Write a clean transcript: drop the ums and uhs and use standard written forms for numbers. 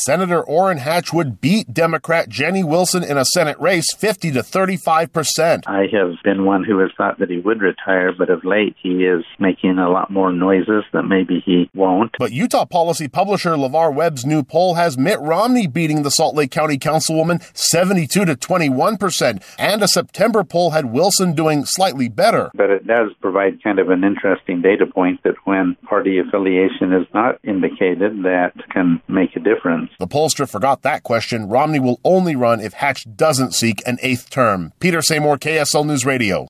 Senator Orrin Hatch would beat Democrat Jenny Wilson in a Senate race 50 to 35%. I have been one who has thought that he would retire, but of late he is making a lot more noises that maybe he won't. But Utah policy publisher LeVar Webb's new poll has Mitt Romney beating the Salt Lake County Councilwoman 72 to 21%, and a September poll had Wilson doing slightly better. But it does provide kind of an interesting data point that when party affiliation is not indicated, that can make a difference. The pollster forgot that question. Romney will only run if Hatch doesn't seek an 8th term. Peter Seymour, KSL News Radio.